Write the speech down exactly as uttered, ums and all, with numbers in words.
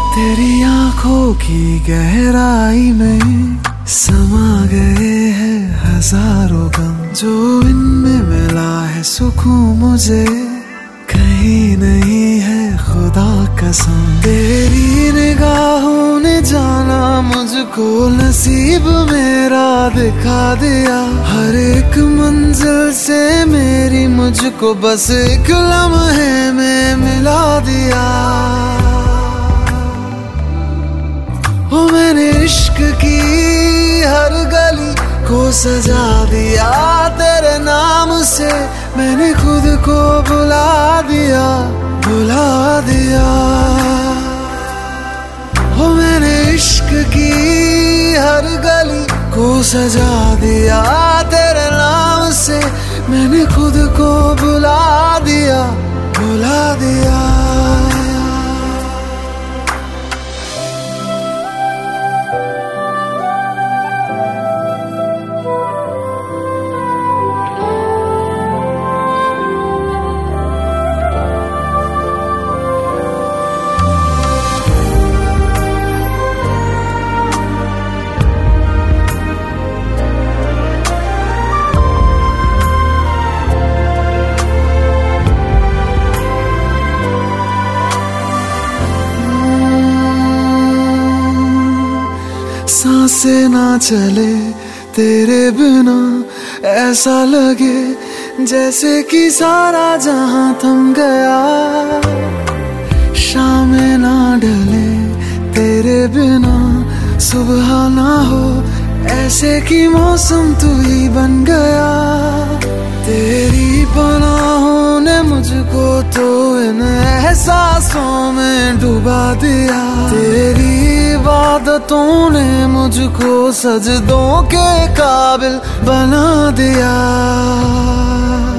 तेरी आंखों की गहराई में समा गए हैं हजारों गम, जो इनमें मिला है सुकून मुझे कहीं नहीं है खुदा कसम। तेरी निगाहों ने जाना मुझको, नसीब मेरा दिखा दिया। हर एक मंजिल से मेरी मुझको बस एक लम्हे में मिला दिया। ओ मैंने इश्क की हर गली को सजा दिया तेरे नाम से, मैंने खुद को बुला दिया बुला दिया। ओ मैंने इश्क की हर गली को सजा दिया तेरे नाम से, मैंने खुद को बुला दिया बुला दिया। सांसें ना चले तेरे बिना, ऐसा लगे जैसे कि सारा जहां थम गया। शामें ना ढले तेरे बिना, सुबह ना हो ऐसे कि मौसम तू ही बन गया। तेरी पनाहों ने मुझको तो इन एहसासों में डुबा दिया। तेरी इबादतों ने मुझको सजदों के काबिल बना दिया।